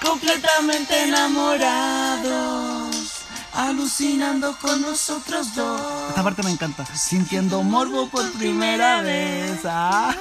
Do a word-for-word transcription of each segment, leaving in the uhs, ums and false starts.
completamente enamorados, alucinando con nosotros dos. Esta parte me encanta. Sintiendo morbo por primera vez. Ah.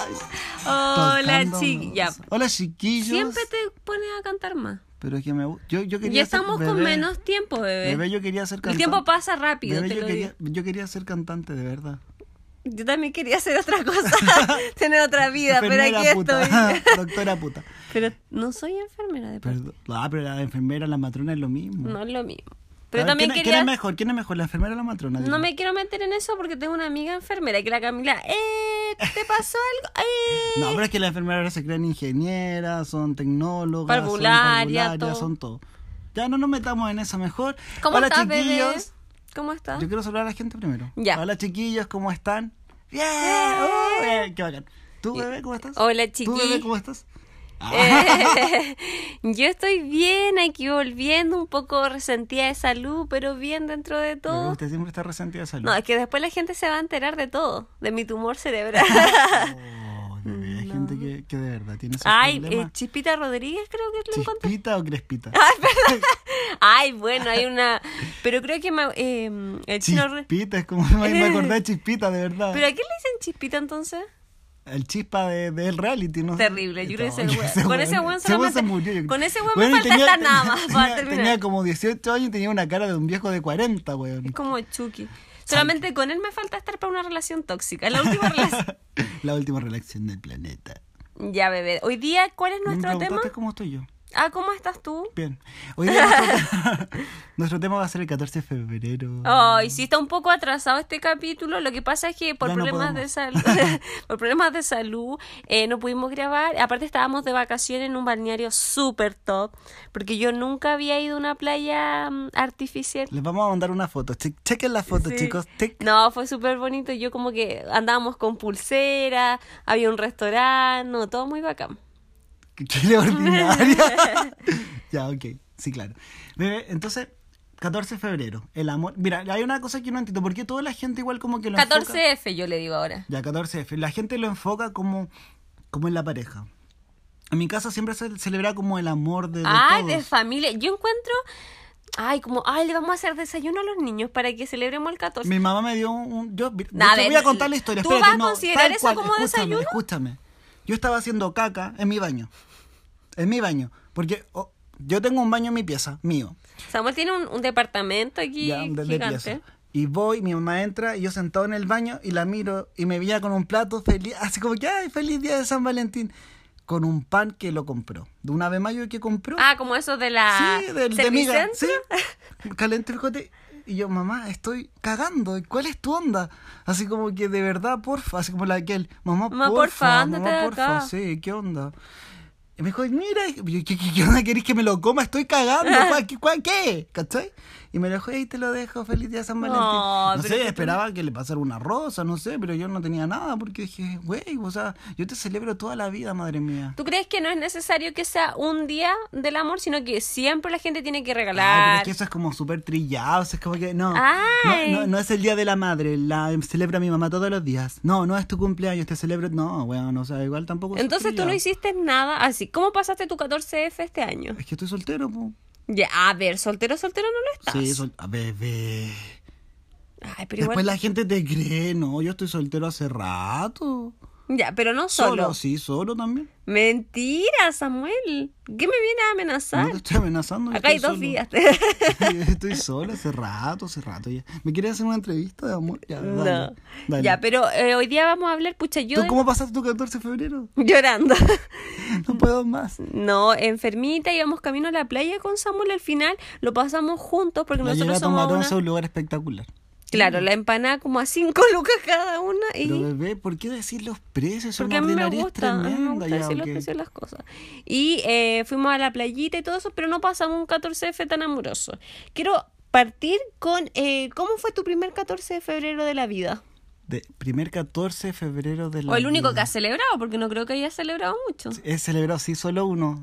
Hola, chiquillos. Hola, chiquillos. Siempre te pones a cantar más. Pero es que me yo, yo quería Ya estamos ser, con bebé, menos tiempo, bebé. Bebé, yo quería ser cantante. El tiempo pasa rápido, Bebé, te yo lo quería, digo. yo quería ser cantante, de verdad. Yo también quería hacer otra cosa, tener otra vida, pero Enfermera aquí puta. estoy. Doctora puta. Pero no soy enfermera de Perdón. Ah, pero la enfermera, la matrona es lo mismo. No es lo mismo. Pero A ver, también ¿quién, quería... ¿Quién es mejor? ¿Quién es mejor, la enfermera o la matrona? No Dime. me quiero meter en eso porque tengo una amiga enfermera que la Camila, eh, ¿te pasó algo? Eh. No, pero es que las enfermeras ahora se creen ingenieras, son tecnólogas, Parvularia, son, todo. son todo. Ya no nos metamos en eso mejor. ¿Cómo Hola, estás, chiquillos. bebé? ¿Cómo estás? Yo quiero saludar a la gente primero. Ya. Hola, chiquillos, ¿cómo están? ¡Bien! Eh. ¡Oh, bien! ¡Qué bacán! ¿Tú, bebé, cómo estás? Hola, ¿Tú, chiqui. bebé, cómo estás? Ah. Eh, yo estoy bien aquí volviendo, un poco resentida de salud, pero bien dentro de Bebé, todo. usted siempre está resentida de salud. No, es que después la gente se va a enterar de todo, de mi tumor cerebral. Oh, bebé, hay gente que, que de verdad tiene esos Ay, eh, problemas. Chispita Rodríguez creo que lo encontré. ¿Chispita o crespita? Ay, bueno, hay una... Pero creo que me, eh, el chino... Chispita, es como me acordé de Chispita, de verdad. ¿Pero a qué le dicen Chispita entonces? El chispa de, del reality, ¿no? Terrible, yo creo que No, ese weón- con ese weón ese solamente- se murió, yo- con ese weón Bueno, me y falta tenía- estar nada más para tenía, terminar. tenía como dieciocho años y tenía una cara de un viejo de cuarenta, weón. Es como Chucky. Solamente con él me falta estar para una relación tóxica. La última relación... La última relación del planeta. Ya, bebé. Hoy día, ¿cuál es ¿Me nuestro tema? preguntaste cómo estoy yo? Ah, ¿cómo estás tú? Bien. Hoy día nuestro, tema, nuestro tema va a ser el catorce de febrero. Ay, sí, está un poco atrasado este capítulo. Lo que pasa es que por Ya no problemas puedo de más. salud, por problemas de salud, eh, no pudimos grabar. Aparte estábamos de vacaciones en un balneario súper top, porque yo nunca había ido a una playa mm, artificial. Les vamos a mandar una foto. Che- chequen la foto, Sí. chicos. Tic. No, fue súper bonito. Yo como que andábamos con pulsera, había un restaurante, no, todo muy bacán. Qué ordinaria. Ya, ok. Sí, claro. Bebé, entonces, catorce de febrero. El amor. Mira, hay una cosa que no entiendo. ¿Por qué toda la gente igual como que lo enfoca? catorce F yo le digo ahora. Ya, catorce F. La gente lo enfoca como, como en la pareja. En mi casa siempre se celebra como el amor de, de Ay, todos. de familia. Yo encuentro... Ay, como, ay, le vamos a hacer desayuno a los niños para que celebremos el catorce. Mi mamá me dio un... un- yo, de A hecho, ver, voy a contar la historia. ¿tú Espérate, vas a no, considerar tal eso cual, como escúchame, desayuno? Escúchame. Yo estaba haciendo caca en mi baño. En mi baño. Porque oh, yo tengo un baño en mi pieza, mío. Samuel tiene un, un departamento aquí Ya, de, de gigante. pieza. Y voy, mi mamá entra y yo sentado en el baño y la miro y me veía con un plato feliz, así como que, ay, feliz día de San Valentín. Con un pan que lo compró. De una Ave Mayo que compró. Ah, como eso de la Sí, del de miga, Servicentro. sí. Calente, fíjate. Y yo, mamá, estoy cagando. ¿Cuál es tu onda? Así como que de verdad, porfa. Así como la que él, mamá, Mamá, porfa. porfa, ándate mamá, de porfa. acá. Sí, ¿qué onda? Y me dijo, mira, y yo, ¿qué, qué, qué onda querés que me lo coma? Estoy cagando. ¿Cuál, qué, cuál, ¿Qué? ¿Cachai? Y me lo dejó, y te lo dejo, feliz día de San Valentín. No, No pero sé, que tú- esperaba que le pasara una rosa, no sé, pero yo no tenía nada porque dije, güey, o sea, yo te celebro toda la vida, madre mía. ¿Tú crees que no es necesario que sea un día del amor, sino que siempre la gente tiene que Ay, pero regalar? es que eso es como súper trillado, o sea, es como que no, Ay. no, no, no es el día de la madre, la celebra mi mamá todos los días. No, no es tu cumpleaños, te celebro, no, bueno, o sea, igual tampoco es Entonces tú trillado. no hiciste nada así. ¿Cómo pasaste tu catorce F este año? Es que estoy soltero, po. Ya, a ver, soltero, soltero no lo estás. Sí, sol... a bebé. Ay, pero Después igual... la gente te cree, no, yo estoy soltero hace rato. Ya, pero no solo. Solo, sí, solo también. Mentira, Samuel. ¿Qué me viene a amenazar? No te estoy amenazando. yo Acá hay estoy dos solo. días. Estoy solo hace rato, hace rato ya. ¿Me quieres hacer una entrevista de amor? Ya, dale, No. dale. Ya, pero eh, hoy día vamos a hablar, pucha, yo ¿Tú de- cómo pasaste tu catorce de febrero? llorando. No puedo más. No, enfermita, íbamos camino a la playa con Samuel. Al final lo pasamos juntos porque La llevé nosotros a somos tomar una... once a un lugar espectacular. Claro, la empanada como a cinco lucas cada una y... Pero bebé, ¿por qué decir los precios? Son Porque a mí me ordinarias gusta, a mí me tremendas. gusta Ya, decir los ok. precios de las cosas. Y eh, fuimos a la playita y todo eso, pero no pasamos un catorce F tan amoroso. Quiero partir con... Eh, ¿Cómo fue tu primer catorce de febrero de la vida? De primer catorce de febrero de la O el único vida. que has celebrado, porque no creo que hayas celebrado mucho. He celebrado, sí, solo uno.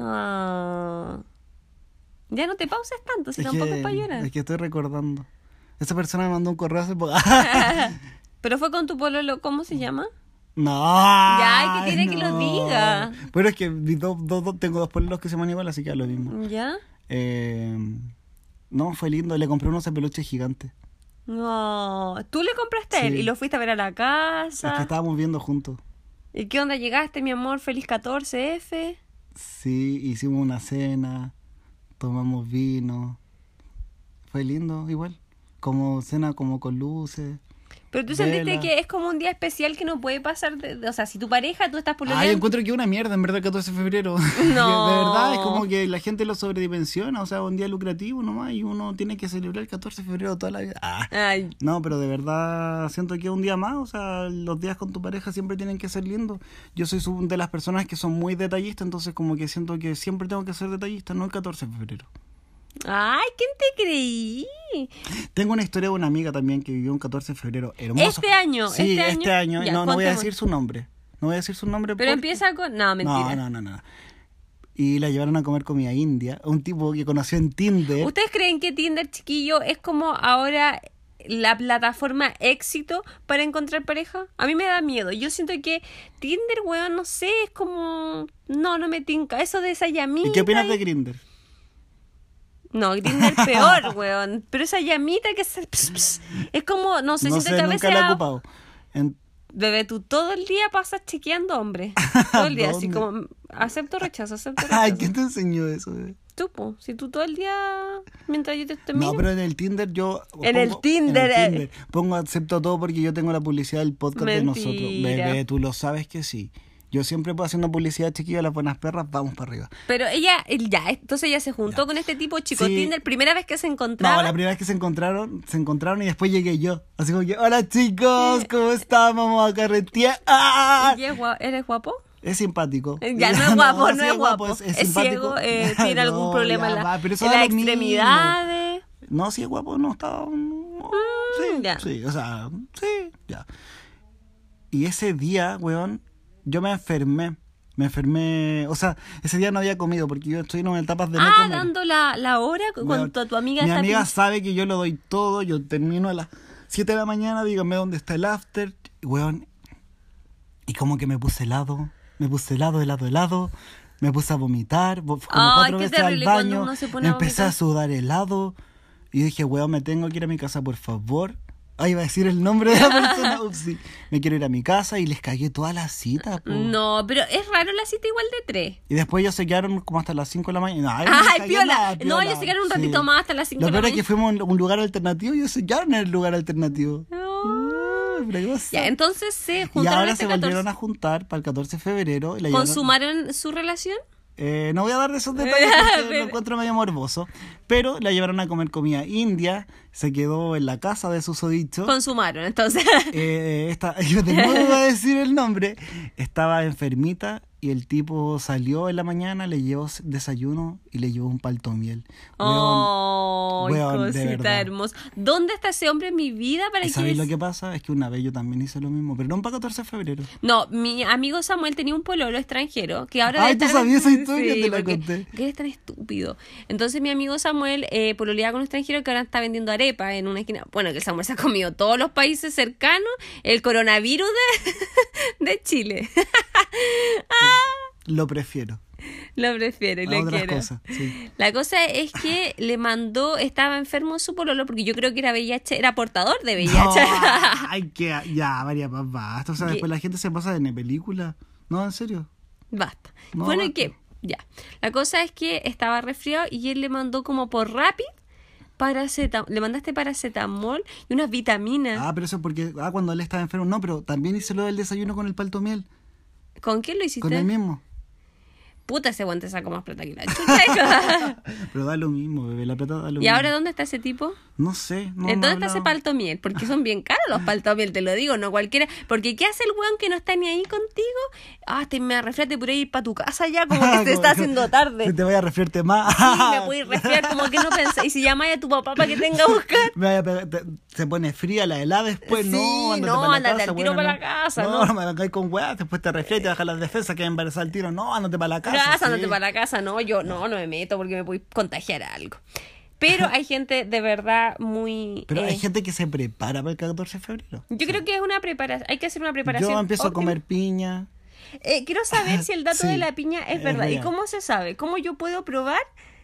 Ah. Ya no te pauses tanto, si es, tampoco que, es para llorar. es que estoy recordando. Esa persona me mandó un correo hace poco. Pero fue con tu pololo, ¿cómo se llama? No. Ya, ¿qué tiene que lo diga? Pero es que mis dos, dos, dos- tengo dos pueblos que se llaman igual, así que es lo mismo. ¿Ya? Eh, no, fue lindo. Le compré unos peluches gigantes. No. Tú le compraste a él Sí. y lo fuiste a ver a la Es casa. que estábamos viendo juntos. ¿Y qué onda? ¿Llegaste, mi amor? Feliz catorce F. Sí, hicimos una cena, tomamos vino. Fue lindo, igual. Como cena como con luces. Pero tú sentiste Vela. que es como un día especial que no puede pasar. De, de- o sea, si tu pareja, tú estás por lo Ah, yo encuentro que es una mierda, en verdad, el catorce de febrero. No. De verdad, es como que la gente lo sobredimensiona. O sea, un día lucrativo nomás y uno tiene que celebrar el catorce de febrero toda la vida. Ah. Ay, No, pero de verdad siento que es un día más. O sea, los días con tu pareja siempre tienen que ser lindos. Yo soy su- de las personas que son muy detallistas, entonces como que siento que siempre tengo que ser detallista, no el catorce de febrero. ay, ¿quién te creí? Tengo una historia de una amiga también que vivió un catorce de febrero hermoso. Este año, Sí, este este año. año. Ya, no, no voy a contemos. decir su nombre. No voy a decir su nombre. Pero porque- empieza con... No, mentira. No, no, no, no. Y la llevaron a comer comida india. Un tipo que conoció en Tinder. ¿Ustedes creen que Tinder, chiquillo, es como ahora la plataforma éxito para encontrar pareja? A mí me da miedo. Yo siento que Tinder, weón, no sé, es como... No, no me tinca. Eso de esa llamita... ¿Y qué opinas y- de Grindr? No, Tinder peor, weón. Pero esa llamita que se... ps, ps, es como... No sé, No siento sé, que a nunca veces... la he a- ocupado. En- Bebé, tú todo el día pasas chequeando hombres. Todo el día, así ¿Dónde? como... Acepto rechazo, acepto rechazo. Ay, ¿quién te enseñó eso? bebé? Tú, po, si tú todo el día, mientras yo te, te miro. No, pero en el Tinder yo... En el Tinder, en el eh. Tinder pongo acepto todo porque yo tengo la publicidad del podcast de nosotros. Mentira. Bebé, tú lo sabes que sí. Yo siempre puedo haciendo publicidad, chiquillos, las buenas perras, vamos para arriba. Pero ella, él ya, entonces ella se juntó Ya. con este tipo chico Sí. Tinder, primera vez que se encontraba. No, la primera vez que se encontraron, se encontraron y después llegué yo. Así como que, hola chicos, ¿cómo están? Vamos a carretear. ¡Ah! ¿Y es gua- ¿Eres guapo? Es simpático. Ya, no es guapo, no, sí es guapo. Es, Es, es simpático. ciego, eh, tiene No, algún problema ya en, la, va, pero eso en da las lo mismo. extremidades. No, si es guapo, no estaba. no, sí, ya. sí, o sea, sí, ya. Y ese día, weón, yo me enfermé. Me enfermé, o sea, ese día no había comido porque yo estoy en etapas de no Ah, comer. dando la, la hora Weón, cuando tu amiga Mi está... amiga pin- sabe que yo lo doy todo, yo termino a las siete de la mañana, dígame dónde está el after, weón. Y como que me puse helado, me puse helado, helado, helado, me puse a vomitar, vo- como Ay, cuatro qué veces al terrible cuando baño, uno se pone a empecé vomitar. a sudar helado y dije, weón, me tengo que ir a mi casa, por favor. Ah, iba a decir el nombre de la persona, upsi. Me quiero ir a mi casa y les cagué toda la cita, po. No, pero es raro la cita igual de tres. Y después ellos se quedaron como hasta las cinco de la mañana. Ay, no Ay, les cagué piola. nada, No, piola. ellos se quedaron un Sí. ratito más hasta las cinco Lo de la peor es que mañana. fuimos a un lugar alternativo y ellos se quedaron en el lugar alternativo. No. Ay, pero cosa. Ya, entonces se Y juntaron ahora este se volvieron catorce. a juntar para el catorce de febrero. Y la llevaron- ¿Consumaron su relación? Eh, no voy a dar de esos detalles porque Pero- lo encuentro medio morboso. Pero la llevaron a comer comida india. Se quedó en la casa de susodicho. Consumaron, entonces. Eh, esta, yo de nuevo voy a decir el nombre. Estaba enfermita y el tipo salió en la mañana, le llevó desayuno y le llevó un paltomiel. Weón, Oh, weón, de cosita verdad. hermosa. ¿Dónde está ese hombre en mi vida para ¿Y que sabéis es- lo que pasa? Es que una vez yo también hice lo mismo, pero no para catorce de febrero. No, mi amigo Samuel tenía un pololo extranjero que ahora Ay, debe ¿tú estar- sabías esa historia? Te la porque- conté. que eres tan estúpido. Entonces mi amigo Samuel eh, pololeaba con un extranjero que ahora está vendiendo arepa en una esquina. Bueno, que el Samuel se ha comido todos los países cercanos, el coronavirus de, de Chile. Lo prefiero. Lo prefiero y A lo otras quiero. cosas, sí. La cosa es que le mandó, estaba enfermo su pololo porque yo creo que era V I H, era portador de V I H. No, ay, que ya, María, pa, basta. O sea, ¿Qué? después la gente se pasa de película. No, en serio. Basta. No, bueno, y basta. que, ya. La cosa es que estaba resfriado y él le mandó como por Rapid paracetamol. Le mandaste paracetamol y unas vitaminas. Ah, pero eso es porque, ah, cuando él estaba enfermo. No, pero también hice lo del desayuno con el paltomiel. ¿Con quién lo hiciste? Con el mismo. Puta, ese guante sacó más plata que la chucha. Pero da lo mismo, bebé. La plata da lo ¿Y mismo. ahora dónde está ese tipo? No sé. No, ¿En no dónde he está ese hablado. paltomiel? Porque son bien caros los paltomiel, te lo digo, no cualquiera. Porque ¿qué hace el weón que no está ni ahí contigo? Ah, te me resfriate por ir para tu casa ya, como que te está haciendo tarde. Si te voy a resfriarte más. Sí, me puedes resfriar, como que no pensé. Y si llamáis a tu papá para que tenga a buscar. Me vaya a pegar- te- se pone fría la helada después, Sí, no, ándate no, para la ándate casa, al tiro bueno, para la casa, no. no. No, me vengáis con weá, después te resfrías y te bajas las defensas, que embarazada al tiro, no, ándate para la casa. Casa, sí. andate para la casa. No, yo no, no me meto porque me puedes contagiar algo. Pero hay gente de verdad muy... Pero eh, hay gente que se prepara para el catorce de febrero. Yo creo que es una preparación, hay que hacer una preparación. Yo empiezo óptima. a comer piña. Eh, quiero saber si el dato Sí, de la piña es, es verdad. ¿Y real. cómo se sabe? ¿Cómo yo puedo probar?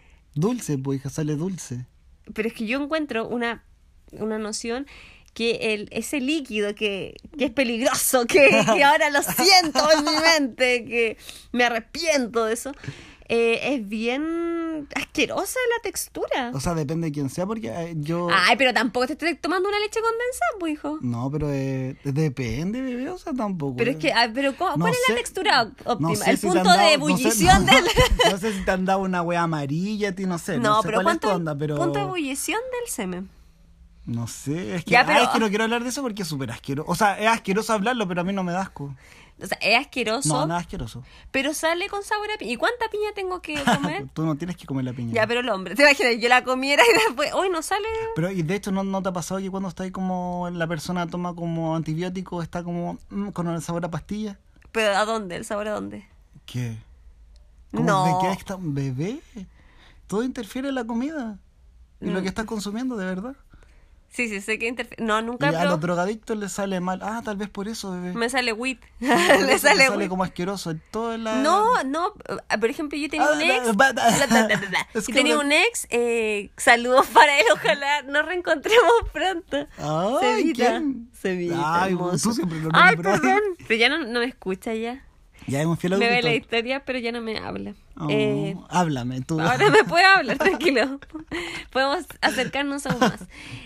Dulce, pues hija, sale dulce. Pero es que yo encuentro una, una noción que el, ese líquido que, que es peligroso, que, que ahora lo siento en mi mente, que me arrepiento de eso, eh, es bien asquerosa la textura. O sea, depende de quién sea, porque eh, yo... Ay, pero tampoco te estoy tomando una leche condensada, pues, hijo. No, pero eh, depende, bebé, o sea, tampoco. Pero es que, ah, pero ¿cómo- No ¿cuál es sé- la textura ó- óptima? no sé El si te han punto de dado- no sé- ebullición no, del... No sé si te han dado una wea amarilla a ti, no sé. No, No, sé pero cuál es ¿cuánto tu onda, pero... punto de ebullición del semen? No sé, es que, Ya, ah, pero- es que no quiero hablar de eso porque es súper asqueroso. O sea, es asqueroso hablarlo, pero a mí no me da asco. O sea, es asqueroso, No, nada asqueroso. pero sale con sabor a piña. ¿Y cuánta piña tengo que comer? Tú no tienes que comer la piña. Ya, pero el hombre, te imaginas, yo la comiera y después, hoy no sale. Pero, y de hecho, ¿no, ¿no te ha pasado que cuando está ahí como la persona toma como antibiótico, está como mm, con el sabor a pastilla? ¿Pero a dónde? ¿El sabor a dónde? ¿Qué? ¿Cómo No. ¿De qué está un bebé? Todo interfiere en la comida. Y lo Mm. que estás consumiendo, de verdad. Sí, sí, sé que interfiere. No, Y nunca a los probé. drogadictos les sale mal. Ah, tal vez por eso, bebé. Me sale wheat. Por eso Le te sale sale wheat. como asqueroso. Todo en la... No, no. eh, Por ejemplo, yo tenía Ah, un ex. da- da- da- Bla, bla, bla, bla, bla. Es Yo que tenía me- un ex. Eh, saludos para él. Ojalá nos reencontremos pronto. Ay, Sevita. ¿quién? Sevita, Ay, hermoso. tú siempre lo Ay, nombras. perdón. Pero ya no, no me escucha ya. Ya hemos fiel Me ve la auditor. historia, pero ya no me habla. Oh, Eh, háblame, tú. Ahora me puede hablar, tranquilo. Podemos acercarnos aún más.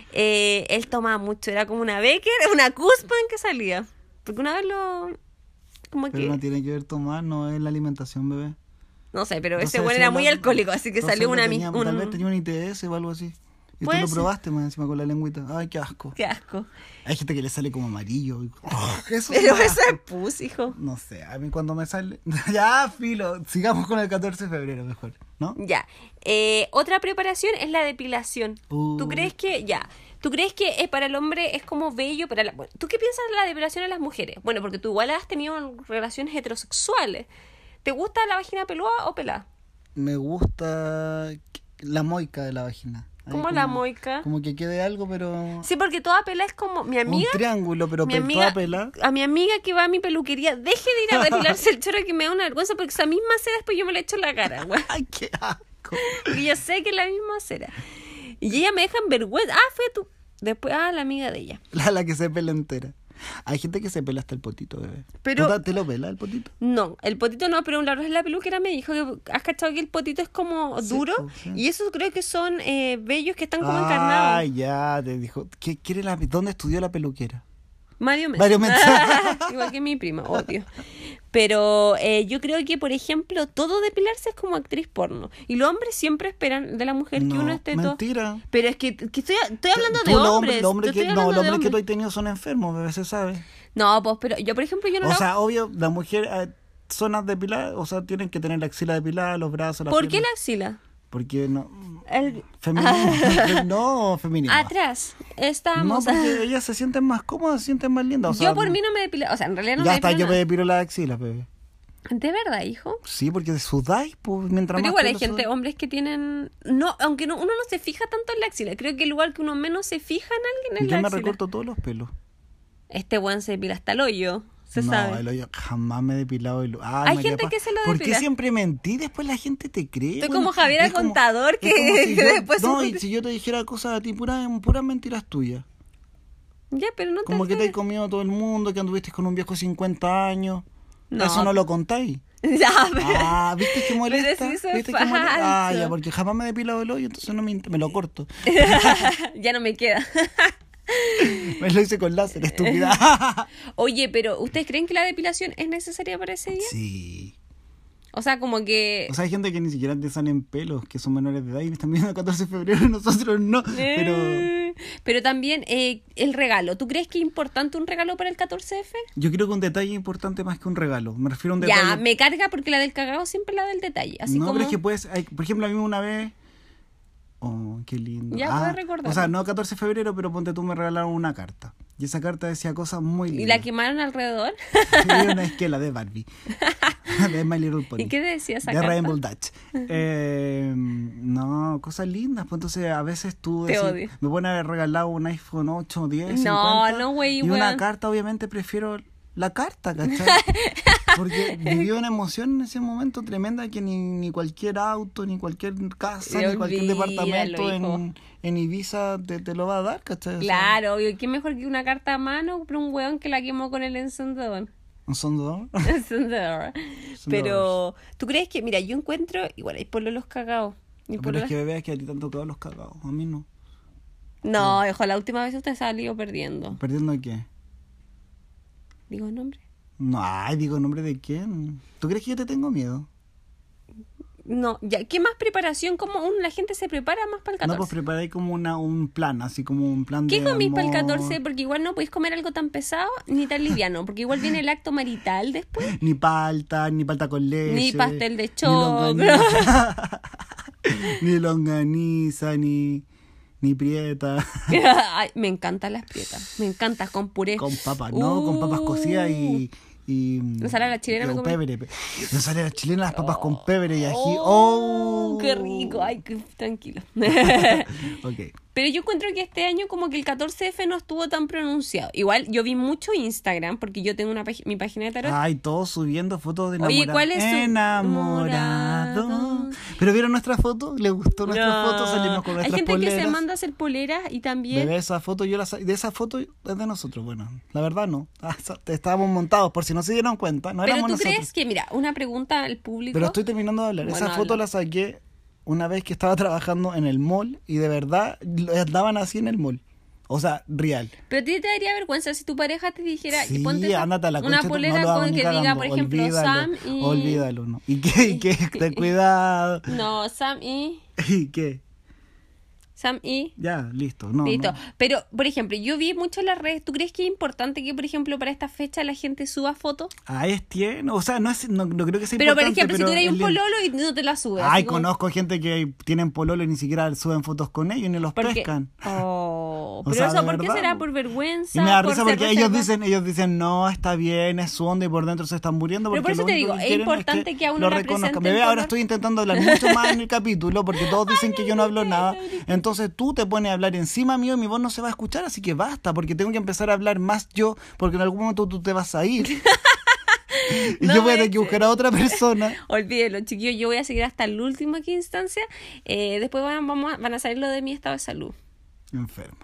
Eh, él tomaba mucho, era como una Becker, una cuspa en que salía. Porque una vez lo... Como Pero que... no tiene que ver tomar, no es la alimentación, bebé. No sé, pero No ese sé, bueno si era lo- muy alcohólico, así que entonces salió lo una... tenía- mi- Tal vez un... tenía un I T S o algo así. Y tú Puede lo ser. probaste más encima con la lengüita. Ay, qué asco. Qué asco. Hay gente que le sale como amarillo. y- Oh, eso Pero me da eso es asco. pus, hijo. No sé, a mí cuando me sale... ya, filo. Sigamos con el catorce de febrero mejor, ¿no? Ya. Eh, otra preparación es la depilación. Uh. ¿Tú crees que, ya, tú crees que eh, para el hombre es como bello, para la... bueno, ¿tú qué piensas de la depilación a las mujeres? Bueno, porque tú igual has tenido relaciones heterosexuales. ¿Te gusta la vagina peluda o pelada? Me gusta la moica de la vagina. Ahí ¿Cómo como- la moica? Como que quede algo, pero... Sí, porque toda pela es como mi amiga. Un triángulo, pero mi pe- amiga, toda pela. a mi amiga que va a mi peluquería, deje de ir a depilarse el chorro que me da una vergüenza porque esa misma cera después yo me la echo en la cara, güey. Ay, qué asco. Porque yo sé que es la misma cera. Y ella me deja en vergüenza. Ah, fue tú. Después, ah, la amiga de ella. La, la que se pela entera. Hay gente que se pela hasta el potito, bebé. Pero- ¿Tú te- ¿Te lo pela el potito? No, el potito no, pero la verdad es la peluquera me dijo que has cachado que el potito es como Sí, duro pues, sí. y esos creo que son eh, vellos que están como encarnados. Ay, ya, te dijo. ¿Qué quiere la, ¿Dónde estudió la peluquera? Mario Mensa. Mario Mensa. Igual que mi prima, obvio. Pero eh, yo creo que, por ejemplo, todo depilarse es como actriz porno. Y los hombres siempre esperan de la mujer que No, uno esté todo. mentira. Pero es que, que estoy, estoy hablando Tú, de los hombres. los hombres te que, estoy no, hablando los de hombres que tú hombres. has tenido son enfermos, bebé, se sabe. No, pues, pero yo, por ejemplo, yo no O lo sea, obvio, la mujer, eh, zonas depiladas, o sea, tienen que tener la axila depilada, los brazos, la ¿Por qué la axila? Porque no... El- Feminismo. no, feminismo. Atrás. No, Estamos. porque ellas se sienten más cómodas, se sienten más lindas. O sea, yo por mí no me depilo. O sea, en realidad no ya me está, depilo yo me nada. depilo la axila, bebé. ¿De verdad, hijo? Sí, porque sudáis, pues, mientras Pero más igual hay pelo gente, sudáis. hombres que tienen... no Aunque no, uno no se fija tanto en la axila. Creo que el lugar que uno menos se fija en alguien es Yo la me axila. recorto todos los pelos. Este weón se depila hasta el hoyo. Se no, sabe. el hoyo jamás me he depilado el Ay, Hay María gente Paz, que se lo ¿por depila. qué siempre mentí? Después la gente te cree. Estoy bueno, como Javier es como- Contador, es que- como si que yo- después No, se- y si yo te dijera cosas a ti, puras puras mentiras tuyas. Ya, pero no te Como que te hace- has comido a todo el mundo, que anduviste con un viejo de cincuenta años. No. Eso no lo contáis. Ya, pero... Ah, ¿viste que molesta? Pero si eso es ¿Viste que molesta? Ah, falso. ya, porque jamás me he depilado el hoyo, entonces no me, int- me lo corto. ya no me queda. Me lo hice con láser, estúpida. Oye, pero ¿ustedes creen que la depilación es necesaria para ese día? Sí. O sea, como que... O sea, hay gente que ni siquiera te salen pelos, que son menores de edad y están viendo el catorce de febrero y nosotros no. Pero Eh, Pero también eh, el regalo. ¿Tú crees que es importante un regalo para el catorce F? yo creo que un detalle importante más que un regalo. Me refiero a un detalle. Ya, me carga porque la del cagado siempre es la del detalle. Así no, como... pero es que puedes. hay- por ejemplo, a mí una vez. Oh, qué lindo. Ya, puedes recordar. O sea, no catorce de febrero, pero ponte tú, me regalaron una carta. Y esa carta decía cosas muy lindas. ¿Y la quemaron alrededor? Y una esquela de Barbie. de My Little Pony. ¿Y qué decía esa de carta? Rainbow Dutch. Eh, no, cosas lindas. Pues entonces a veces tú Te decís, odio. me pueden haber regalado un iPhone ocho, diez, No, cincuenta, no, güey, y una weón. carta, obviamente prefiero la carta, ¿cachai? Porque viví una emoción en ese momento tremenda que ni, ni cualquier auto, ni cualquier casa, Y ni cualquier olvídalo, departamento hijo. en, en Ibiza te, te lo va a dar, ¿cachai? O sea, Claro, obvio. ¿Qué mejor que una carta a mano para un weón que la quemó con el encendedor? un sondador. Encendedor. Pero, ¿tú crees que, mira, yo encuentro, igual hay pololos cagados. Y Pero pololas- es que bebé, es que a ti te han tocado los cagados, a mí no. No, hijo, la última vez usted salió perdiendo. ¿Perdiendo qué? ¿Digo el nombre? No, ay, digo, ¿nombre de quién? ¿Tú crees que yo te tengo miedo? No, ya, ¿qué más preparación? ¿Cómo un- la gente se prepara más para el No, catorce? pues preparé como una, un plan, así como un plan ¿Qué de comís para el amor. catorce? Porque igual no podéis comer algo tan pesado ni tan liviano, porque igual viene el acto marital después. Ni palta, ni palta con leche. Ni pastel de ni choclo. longaniza, Ni longaniza, ni, ni prieta. Ay, me encantan las prietas, me encantan con puré. Con papas, ¿no? Con papas cocidas y... y Ensalada chilena me con comí. pebre. Ensalada chilena, las papas con pebre y ají. Oh, ¡Oh! ¡Qué rico! Ay, qué tranquilo. Ok. Pero yo encuentro que este año como que el catorce F no estuvo tan pronunciado. Igual yo vi mucho Instagram porque yo tengo una pag- mi página de tarot. Ay, todos subiendo fotos de Oye, enamorado. ¿cuál es su- Enamorado. Enamorado. ¿Pero vieron nuestra foto? ¿Les gustó nuestra No. foto? Salimos con Hay nuestras gente poleras. que se manda a hacer poleras y también... Bebé, esa foto, yo la sa- de esa foto es de nosotros. Bueno, la verdad no. Ah, esa- Estábamos montados, por si no se dieron cuenta. No Pero éramos tú nosotros. crees que, mira, una pregunta al público... Pero estoy terminando de hablar. Bueno, Esa foto habla. la saqué una vez que estaba trabajando en el mall y de verdad lo- andaban así en el mall. O sea, real. Pero a ti te daría vergüenza si tu pareja te dijera... Sí, ponte esa- ándate a la una concha, polera no lo hago con ni que diga, cagando. por ejemplo, Olvídalo, Sam y... Olvídalo, ¿no? ¿Y qué? ¿Y qué? Ten cuidado. No, Sam y... ¿Y qué? Sam y... Ya, listo. No, Listo. no. Pero, por ejemplo, yo vi mucho en las redes. ¿Tú crees que es importante que, por ejemplo, para esta fecha la gente suba fotos? Ah, es tierno. O sea, no, es, no, no creo que sea Pero, por importante. ejemplo, si pero tú eres un el- pololo y no te la subes. Ay, así como- conozco gente que tienen pololo y ni siquiera suben fotos con ellos ni los porque- pescan. Oh, O pero sea, eso, de ¿por qué verdad, será? po. ¿Por vergüenza? Y me da ¿Por risa ser porque ellos reserva- dicen, ellos dicen, no, está bien, es su onda y por dentro se están muriendo. Pero Porque por eso lo te único digo, que es quieren importante que a uno lo le reconozcan. represente Bebé, el ahora color. estoy intentando hablar mucho más en el capítulo porque todos dicen que yo no hablo nada. Entonces tú te pones a hablar encima mío y mi voz no se va a escuchar, así que basta, porque tengo que empezar a hablar más yo, porque en algún momento tú te vas a ir. Y No yo voy a me tener que buscar a otra persona. Olvídelo, chiquillos, yo voy a seguir hasta la última aquí instancia. Eh, después van, vamos a- van a saber lo de mi estado de salud. Enfermo.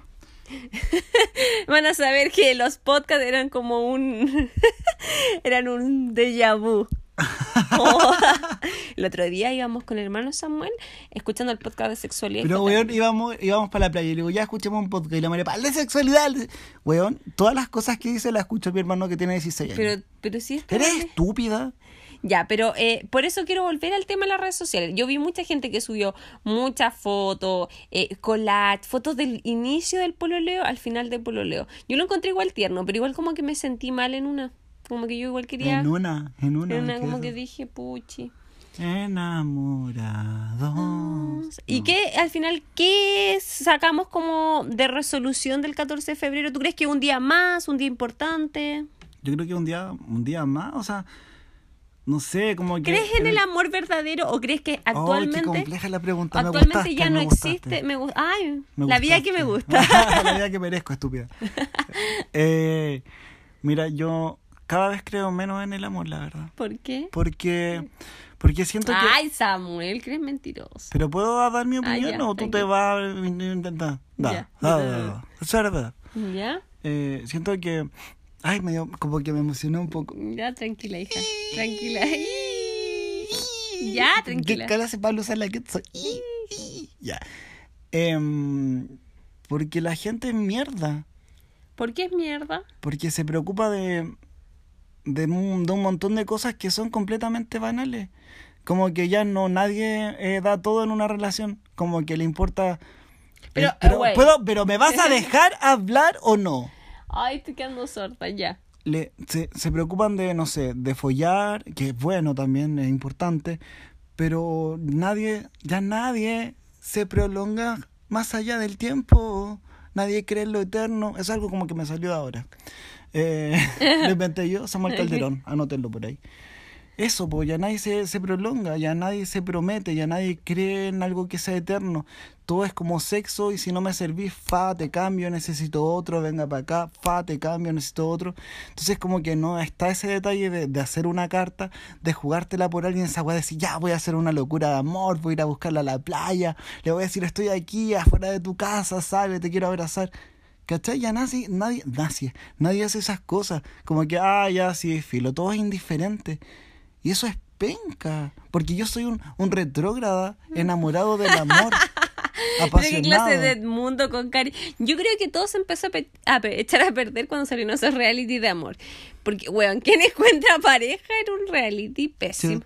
Van a saber que los podcasts eran como un... eran un déjà vu. Oh. El otro día íbamos con el hermano Samuel escuchando el podcast de sexualidad. y Pero, fue weón, íbamos, íbamos para la playa y le digo, ya escuchemos un podcast. Y la María, ¡pal de sexualidad! Weón, todas las cosas que dice las escucha mi hermano que tiene dieciséis tan- años. Pero, pero sí es ¿Eres terrible. estúpida? Ya, pero eh, por eso quiero volver al tema de las redes sociales. Yo vi mucha gente que subió muchas fotos, eh, collage, fotos del inicio del pololeo al final del pololeo. Yo lo encontré igual tierno, pero igual como que me sentí mal en una. Como que yo igual quería... En una, en una. en una ¿qué como es que eso? dije, puchi. Enamorado. ¿Y qué, al final, qué sacamos como de resolución del catorce de febrero? ¿Tú crees que un día más, un día importante? Yo creo que un día, un día más, o sea, no sé, como que... ¿Crees en el amor verdadero o crees que Oh, qué actualmente... compleja la pregunta. Me Actualmente gustaste, ya no me gustaste. existe. Me gu- Ay, Me la vida que me gusta. gustaste. La vida que merezco, estúpida. Eh, mira, yo cada vez creo menos en el amor, la verdad. ¿Por qué? Porque, porque siento que... Ay, Samuel, que eres mentiroso. Pero ¿puedo dar mi Ah, opinión ya, o tú te tranquilo. vas a intentar? Da, Ya. da, da, da. Eso es verdad. ¿Ya? Eh, siento que... Ay, me dio, como que me emocioné un poco. Ya, tranquila, hija. Tranquila. Ya, tranquila. ¿Qué clase Pablo usar la que soy? Ya. Em, porque la gente es mierda. ¿Por qué es mierda? Porque se preocupa de, de, un, de un montón de cosas que son completamente banales. Como que ya no nadie eh, da todo en una relación. Como que le importa... Pero, Eh, pero, güey. ¿puedo, pero ¿me vas a dejar hablar o no? Ay, estoy quedando sorda, ya. Le, se, se preocupan de, no sé, de follar, que es bueno también, es importante, pero nadie, ya nadie se prolonga más allá del tiempo, nadie cree en lo eterno, es algo como que me salió ahora. Eh, lo inventé yo, Samuel Calderón, anótenlo por ahí. eso, pues ya nadie se, se prolonga, ya nadie se promete, ya nadie cree en algo que sea eterno. Todo es como sexo y si no me servís, fa, te cambio, necesito otro, venga para acá, fa, te cambio, necesito otro. Entonces como que no está ese detalle de, de hacer una carta, de jugártela por alguien, esa weá de decir, ya voy a hacer una locura de amor, voy a ir a buscarla a la playa, le voy a decir, estoy aquí afuera de tu casa, sale, te quiero abrazar. ¿Cachai? Ya nadie, nadie, nadie, nadie hace esas cosas. Como que, ah, ya, sí, filo, todo es indiferente. Y eso es penca, porque yo soy un, un retrógrada enamorado del amor. Pero qué clase de mundo con cari. Yo creo que todo se empezó a, pe- a pe- echar a perder cuando salieron esos reality de amor. Porque, weón, ¿quién encuentra pareja era un reality pésimo?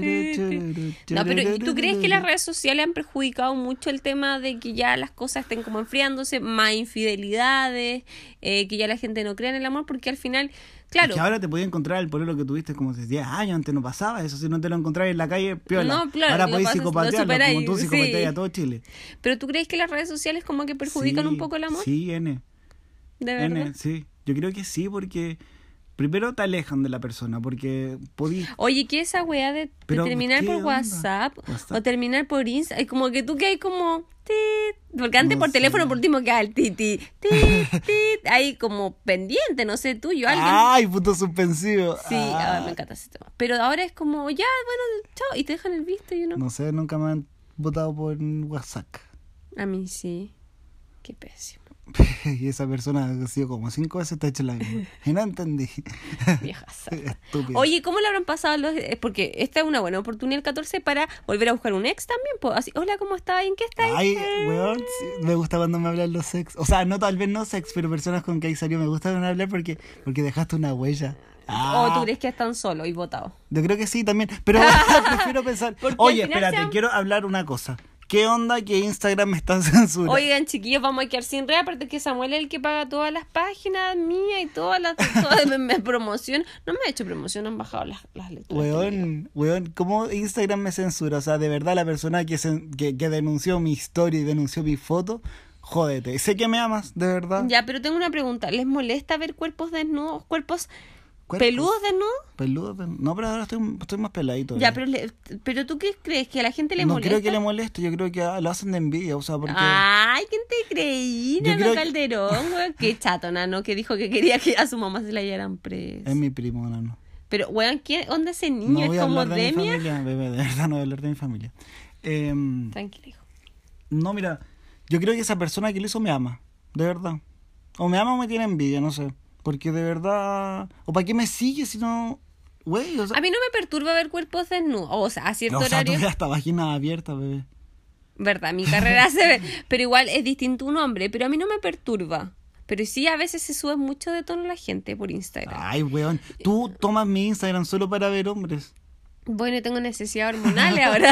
No, pero ¿tú crees que las redes sociales han perjudicado mucho el tema de que ya las cosas estén como enfriándose, más infidelidades, eh, que ya la gente no crea en el amor? Porque al final, claro. Es que ahora te podías encontrar el pololo que tuviste como hace diez años, antes no pasaba eso, si no te lo encontrabas en la calle, piola. No, claro, ahora lo podés pasas- psicopatearlo, lo como tú superáis, psicopateas sí. a todo Chile. Pero ¿tú crees que las redes sociales como que perjudican Sí, un poco el amor? Sí, N. ¿De verdad? N, sí. Yo creo que sí, porque primero te alejan de la persona, porque podí... Oye, ¿qué es esa weá de, de Pero, terminar ¿qué por onda? WhatsApp, WhatsApp. o terminar por Instagram? Como que tú que hay como... tit, porque antes No por sé. teléfono por último quedaba el titi, tit, tit, ahí como pendiente, no sé tú, yo alguien... ¡Ay, puto suspensivo! Sí, Ah. ah, me encanta ese tema. Pero ahora es como, ya, bueno, chao, y te dejan el visto y uno... No sé, nunca me han votado por WhatsApp. A mí sí, qué pésimo, Y esa persona ha sido como cinco veces está hecho la misma. Y no entendí. vieja sana. Estúpido. Oye, ¿cómo le habrán pasado los...? eh, Porque esta es una buena oportunidad el catorce para volver a buscar un ex también, pues, así, hola, ¿cómo estás? ¿En qué estás? Ay, weón, sí, me gusta cuando me hablan los sex. O sea, no tal vez no sex, pero personas con que hay salió me gusta hablar porque, porque dejaste una huella. Ah, ¿O tú crees que están solos y votados? yo creo que sí también, pero prefiero pensar. Porque Oye, al final espérate, sean- quiero hablar una cosa. ¿Qué onda que Instagram me está censurando? Oigan, chiquillos, vamos a quedar sin red, aparte que Samuel es el que paga todas las páginas mías y todas las todas me, me promoción. No me ha hecho promoción, han bajado las, las lecturas. Weón, weón, ¿cómo Instagram me censura? O sea, de verdad la persona que, cen- que, que denunció mi historia y denunció mi foto, jódete. Sé que me amas, de verdad. Ya, pero tengo una pregunta. ¿Les molesta ver cuerpos desnudos, cuerpos Cuerpos. peludos desnudos? Peludo, pe- no, pero ahora estoy, estoy más peladito. Ya, eh. pero, le- pero ¿tú qué crees? ¿Que a la gente le no molesta? creo que le moleste, yo creo que ah, lo hacen de envidia, o sea, porque... Ay, ¿quién te creí? Yo Nano creo que- Calderón, güey. Qué chato, Nano, que dijo que quería que a su mamá se la llevaran presa. Es mi primo, no, no. Pero, weón, ¿quién, ¿dónde ese niño? No voy ¿Es a como hablar de mi Demia? familia, bebé, de verdad no voy a hablar de mi familia. Em, Tranquilo, hijo. no, mira, yo creo que esa persona que lo hizo me ama, de verdad. O me ama o me tiene envidia, no sé. Porque de verdad... ¿O para qué me sigue si no...? Güey, o sea... A mí no me perturba ver cuerpos desnudos. O sea, a cierto o sea, tú horario. ves hasta vagina abierta, bebé. Verdad, mi carrera se ve. Pero igual es distinto un hombre. Pero a mí no me perturba. Pero sí, a veces se sube mucho de tono la gente por Instagram. Ay, weón. Tú tomas mi Instagram solo para ver hombres. Bueno, tengo necesidades hormonales ahora.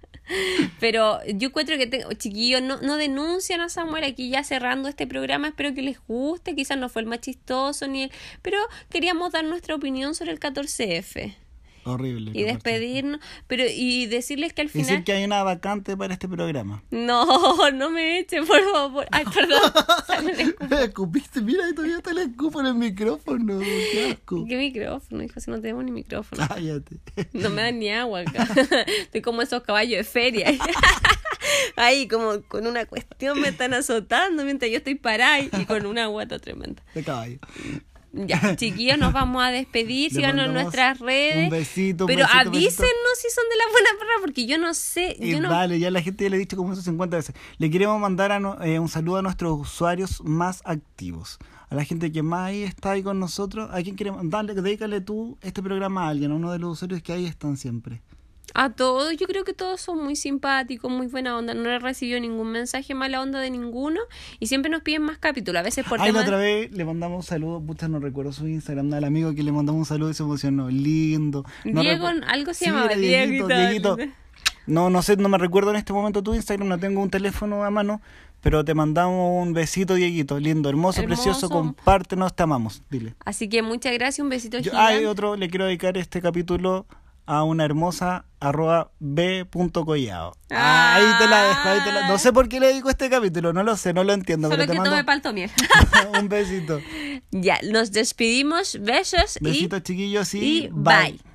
Pero yo encuentro que tengo, chiquillos, no, no denuncian a Samuel aquí ya cerrando este programa. Espero que les guste. Quizás no fue el más chistoso ni el, pero queríamos dar nuestra opinión sobre el catorce efe. Horrible. Y despedirnos, pero y decirles que al Y final... decir que hay una vacante para este programa. No, no me echen, por favor. Ay, perdón. Sale el escupo. Me escupiste, mira, y todavía te le escupo en el micrófono. Qué asco. ¿Qué micrófono, hijo? Si no tenemos ni micrófono. Cállate. No me dan ni agua acá. Estoy como esos caballos de feria. Ahí, como con una cuestión me están azotando mientras yo estoy parada y con una guata tremenda. De caballo. Ya, chiquillos, nos vamos a despedir. Le Síganos en mandamos nuestras redes. un besito, un Pero besito, avísennos besito. si son de la buena perra, porque yo no sé. Y Yo no... dale, ya la gente ya le he dicho como eso cincuenta veces. Le queremos mandar a no- eh, un saludo a nuestros usuarios más activos. A la gente que más ahí está ahí con nosotros. ¿A quién queremos? Dale, dedícale tú este programa a alguien, a uno de los usuarios que ahí están siempre. A todos, yo creo que todos son muy simpáticos, muy buena onda. No he recibido ningún mensaje mala onda de ninguno. Y siempre nos piden más capítulos. A veces por Ay, tema la otra vez le mandamos un saludo. Pucha, no recuerdo su Instagram. Al amigo que le mandamos un saludo y se emocionó. Lindo. No Diego, recu- algo se Sí, llamaba era Dieguito, Dieguito. Dieguito. No, no sé, no me recuerdo en este momento tu Instagram. No tengo un teléfono a mano. Pero te mandamos un besito, Dieguito. Lindo, hermoso, Hermoso. precioso. Compártenos, te amamos. Dile. Así que muchas gracias, un besito Yo, gigante. hay otro, le quiero dedicar este capítulo a una hermosa arroba b punto collao. Ah, ahí te la dejo, ahí te la... No sé por qué le dedico este capítulo, no lo sé, no lo entiendo. Solo pero que te tome mando palto miel. un besito. Ya, nos despedimos. Besos Besitos chiquillos y, y bye.